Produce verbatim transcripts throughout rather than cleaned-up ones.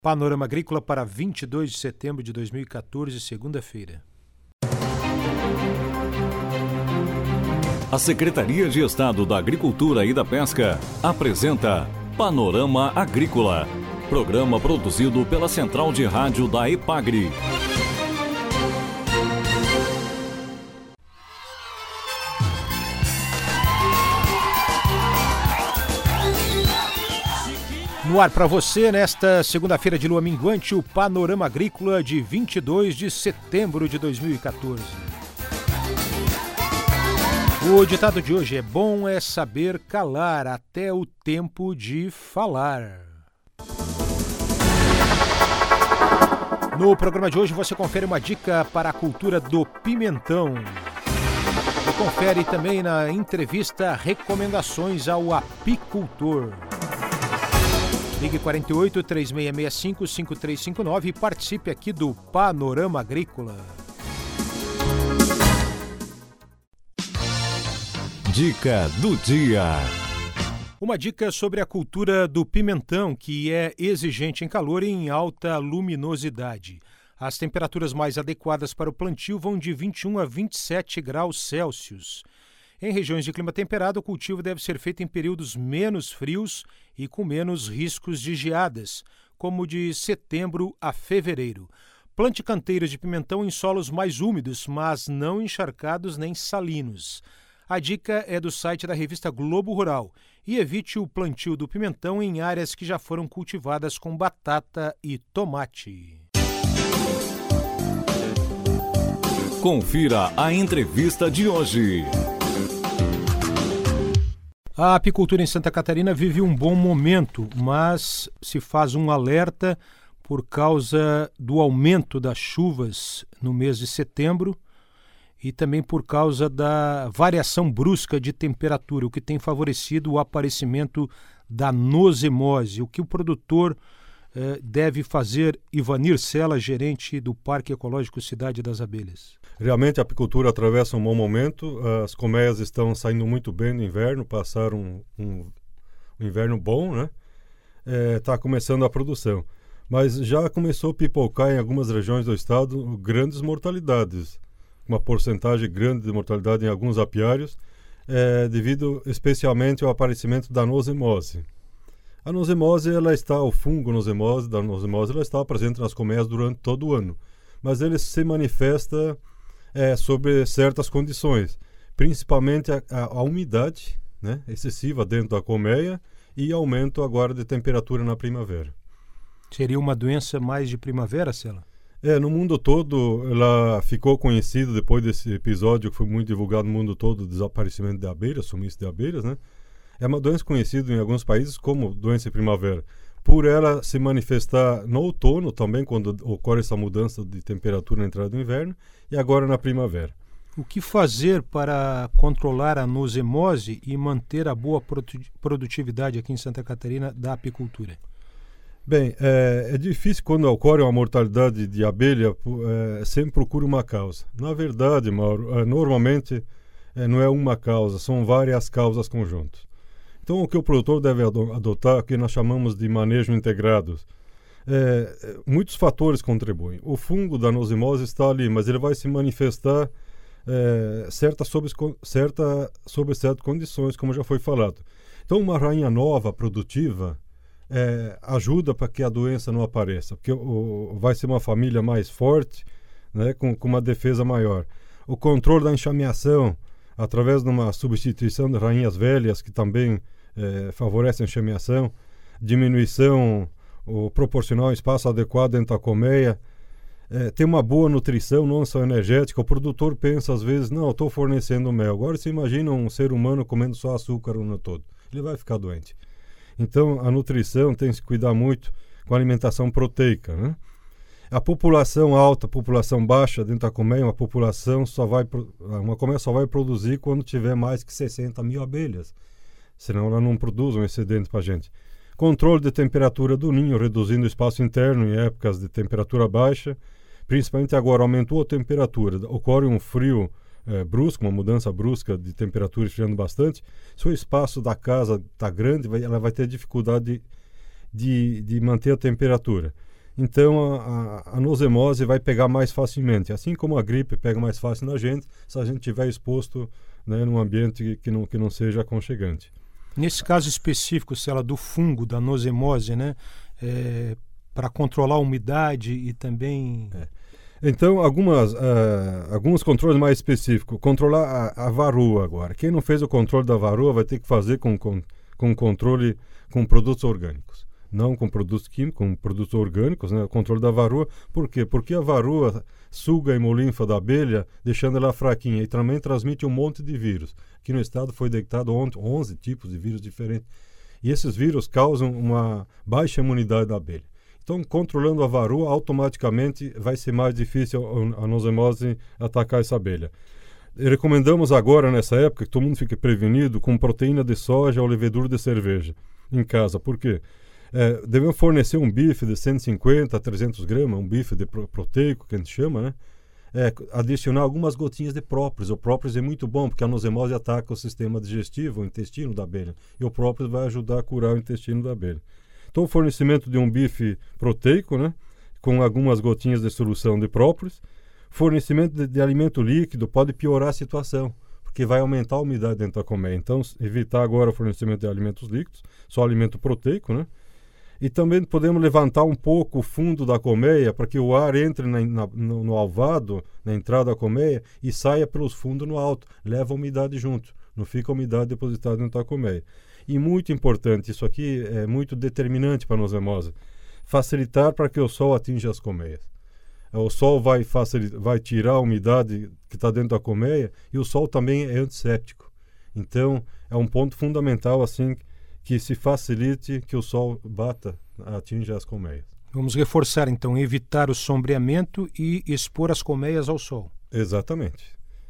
Panorama Agrícola para vinte e dois de setembro de dois mil e quatorze, segunda-feira. A Secretaria de Estado da Agricultura e da Pesca apresenta Panorama Agrícola, programa produzido pela Central de Rádio da EPAGRE. No ar para você, nesta segunda-feira de lua minguante, o Panorama Agrícola de vinte e dois de setembro de dois mil e quatorze. O ditado de hoje é: bom é saber calar até o tempo de falar. No programa de hoje você confere uma dica para a cultura do pimentão. E confere também na entrevista recomendações ao apicultor. Ligue quarenta e oito, três seis seis cinco, cinco três cinco nove e participe aqui do Panorama Agrícola. Dica do dia. Uma dica sobre a cultura do pimentão, que é exigente em calor e em alta luminosidade. As temperaturas mais adequadas para o plantio vão de vinte e um a vinte e sete graus Celsius. Em regiões de clima temperado, o cultivo deve ser feito em períodos menos frios e com menos riscos de geadas, como de setembro a fevereiro. Plante canteiros de pimentão em solos mais úmidos, mas não encharcados nem salinos. A dica é do site da revista Globo Rural e evite o plantio do pimentão em áreas que já foram cultivadas com batata e tomate. Confira a entrevista de hoje. A apicultura em Santa Catarina vive um bom momento, mas se faz um alerta por causa do aumento das chuvas no mês de setembro e também por causa da variação brusca de temperatura, o que tem favorecido o aparecimento da nosemose. O que o produtor eh, deve fazer? Ivanir Sela, gerente do Parque Ecológico Cidade das Abelhas. Realmente a apicultura atravessa um bom momento, as colmeias estão saindo muito bem no inverno, passaram um, um, um inverno bom, né? Está é, começando a produção. Mas já começou a pipocar em algumas regiões do estado grandes mortalidades, uma porcentagem grande de mortalidade em alguns apiários, é, devido especialmente ao aparecimento da nosemose. A nosemose, ela está, o fungo nosemose, da nosemose, ela está presente nas colmeias durante todo o ano, mas ele se manifesta É, sobre certas condições, principalmente a, a, a umidade, né, excessiva dentro da colmeia e aumento agora de temperatura na primavera. Seria uma doença mais de primavera, Sela? É, no mundo todo, ela ficou conhecida depois desse episódio que foi muito divulgado no mundo todo, o desaparecimento de abelhas, sumiço de abelhas, né? É uma doença conhecida em alguns países como doença de primavera, por ela se manifestar no outono também, quando ocorre essa mudança de temperatura na entrada do inverno, e agora na primavera. O que fazer para controlar a nosemose e manter a boa produtividade aqui em Santa Catarina da apicultura? Bem, é, é difícil quando ocorre uma mortalidade de abelha, é, sempre procura uma causa. Na verdade, Mauro, é, normalmente é, não é uma causa, são várias causas conjuntas. Então, o que o produtor deve adotar, o que nós chamamos de manejo integrado, é, muitos fatores contribuem. O fungo da nosemose está ali, mas ele vai se manifestar é, certa sobre, certa, sobre certas condições, como já foi falado. Então, uma rainha nova, produtiva, é, ajuda para que a doença não apareça, porque o, vai ser uma família mais forte, né, com, com uma defesa maior. O controle da enxameação, através de uma substituição de rainhas velhas, que também é, favorece a enxameação, diminuição ou proporcionar um espaço adequado dentro da colmeia, é, tem uma boa nutrição, não só energética. O produtor pensa às vezes, não, eu estou fornecendo mel. Agora você imagina um ser humano comendo só açúcar o ano todo. Ele vai ficar doente. Então a nutrição tem que se cuidar muito com a alimentação proteica, né? A população alta, a população baixa dentro da colmeia, uma população só vai, uma colmeia só vai produzir quando tiver mais que sessenta mil abelhas. Senão ela não produz um excedente para a gente. Controle de temperatura do ninho, reduzindo o espaço interno em épocas de temperatura baixa. Principalmente agora aumentou a temperatura, ocorre um frio é, brusco, uma mudança brusca de temperatura esfriando bastante. Se o espaço da casa está grande, vai, ela vai ter dificuldade de, de, de manter a temperatura. Então a, a, a nosemose vai pegar mais facilmente, assim como a gripe pega mais fácil na gente, se a gente estiver exposto, né, num ambiente que não, que não seja aconchegante. Nesse caso específico, Cela, do fungo, da nosemose, né, é, para controlar a umidade e também... É. Então, algumas, uh, alguns controles mais específicos. Controlar a, a varroa agora. Quem não fez o controle da varroa vai ter que fazer com, com, com controle com produtos orgânicos. Não com produtos químicos, com produtos orgânicos, né? O controle da varroa. Por quê? Porque a varroa suga a hemolinfa da abelha, deixando ela fraquinha, e também transmite um monte de vírus. Aqui no estado foi detectado onze tipos de vírus diferentes. E esses vírus causam uma baixa imunidade da abelha. Então, controlando a varroa, automaticamente vai ser mais difícil a nosemose atacar essa abelha. E recomendamos agora, nessa época, que todo mundo fique prevenido com proteína de soja ou levedura de cerveja em casa. Por quê? É, devemos fornecer um bife de cento e cinquenta a trezentos gramas, um bife de pro- proteico, que a gente chama, né? É, adicionar algumas gotinhas de própolis. O própolis é muito bom, porque a nosemose ataca o sistema digestivo, o intestino da abelha. E o própolis vai ajudar a curar o intestino da abelha. Então, o fornecimento de um bife proteico, né, com algumas gotinhas de solução de própolis. Fornecimento de, de alimento líquido pode piorar a situação, porque vai aumentar a umidade dentro da colmeia. Então, evitar agora o fornecimento de alimentos líquidos, só alimento proteico, né? E também podemos levantar um pouco o fundo da colmeia para que o ar entre na, na, no, no alvado, na entrada da colmeia, e saia pelos fundos no alto. Leva a umidade junto, não fica a umidade depositada dentro da colmeia. E muito importante, isso aqui é muito determinante para a nosemose, facilitar para que o sol atinja as colmeias. O sol vai, facilitar, vai tirar a umidade que está dentro da colmeia, e o sol também é antisséptico. Então, é um ponto fundamental assim que se facilite que o sol bata, atinja as colmeias. Vamos reforçar, então, evitar o sombreamento e expor as colmeias ao sol. Exatamente.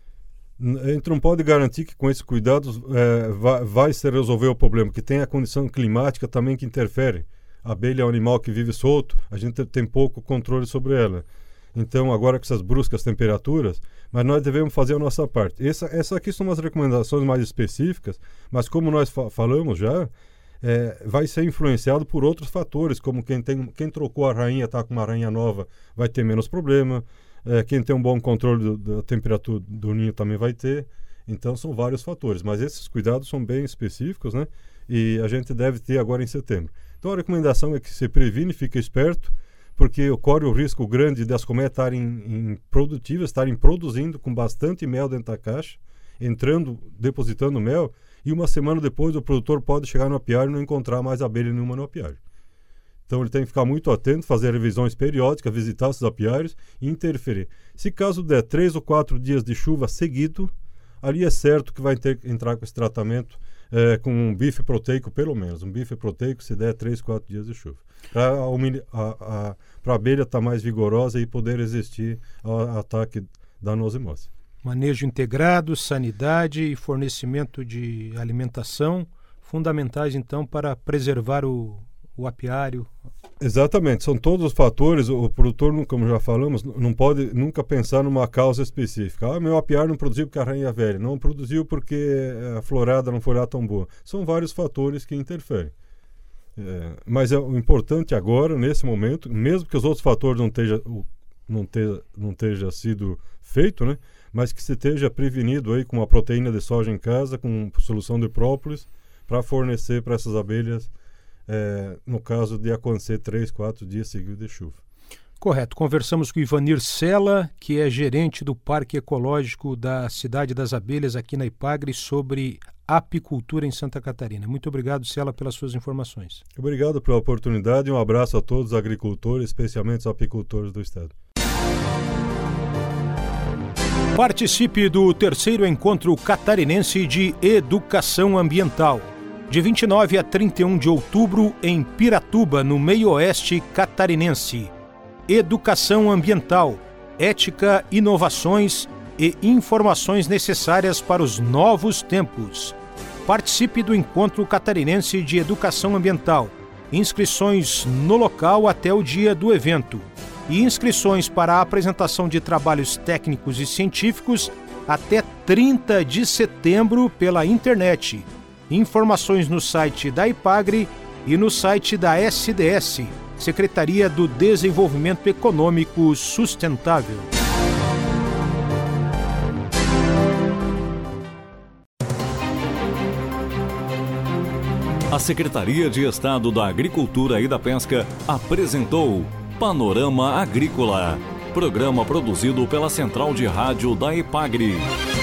A gente não pode garantir que com esses cuidados é, vai, vai se resolver o problema, que tem a condição climática também que interfere. A abelha é um animal que vive solto, a gente tem pouco controle sobre ela. Então, agora com essas bruscas temperaturas, mas nós devemos fazer a nossa parte. Essa, essa aqui são umas recomendações mais específicas, mas como nós fa- falamos já, é, vai ser influenciado por outros fatores, como quem, tem, quem trocou a rainha, está com uma rainha nova, vai ter menos problema. É, quem tem um bom controle do, da temperatura do ninho também vai ter. Então, são vários fatores, mas esses cuidados são bem específicos, né? E a gente deve ter agora em setembro. Então, a recomendação é que se previne, fique esperto, porque ocorre o risco grande das colmeias estarem produtivas, estarem produzindo com bastante mel dentro da caixa, entrando, depositando mel, e uma semana depois o produtor pode chegar no apiário e não encontrar mais abelha nenhuma no apiário. Então ele tem que ficar muito atento, fazer revisões periódicas, visitar os apiários e interferir. Se caso der três ou quatro dias de chuva seguido, ali é certo que vai ter que entrar com esse tratamento é, com um bife proteico, pelo menos. Um bife proteico se der três, quatro dias de chuva. Para a, a, a abelha estar tá mais vigorosa e poder resistir ao ataque da nosemose. Manejo integrado, sanidade e fornecimento de alimentação, fundamentais então para preservar o, o apiário. Exatamente, são todos os fatores. O produtor, como já falamos, não pode nunca pensar numa causa específica. Ah, meu apiário não produziu porque a rainha é velha, não produziu porque a florada não foi lá tão boa. São vários fatores que interferem. É, mas é o importante agora, nesse momento, mesmo que os outros fatores não esteja, não esteja, não esteja sido feito, né? Mas que se esteja prevenido aí com uma proteína de soja em casa, com solução de própolis, para fornecer para essas abelhas, é, no caso de acontecer três, quatro dias seguidos de chuva. Correto. Conversamos com o Ivanir Sela, que é gerente do Parque Ecológico da Cidade das Abelhas aqui na Ipagre, sobre apicultura em Santa Catarina. Muito obrigado, Sela, pelas suas informações. Obrigado pela oportunidade e um abraço a todos os agricultores, especialmente os apicultores do estado. Participe do terceiro encontro catarinense de educação ambiental, de vinte e nove a trinta e um de outubro em Piratuba, no meio-oeste catarinense. Educação ambiental, ética, inovações e informações necessárias para os novos tempos. Participe do Encontro Catarinense de Educação Ambiental. Inscrições no local até o dia do evento. E inscrições para a apresentação de trabalhos técnicos e científicos até trinta de setembro pela internet. Informações no site da Ipagre e no site da S D S, Secretaria do Desenvolvimento Econômico Sustentável. A Secretaria de Estado da Agricultura e da Pesca apresentou Panorama Agrícola, programa produzido pela Central de Rádio da EPAGRE.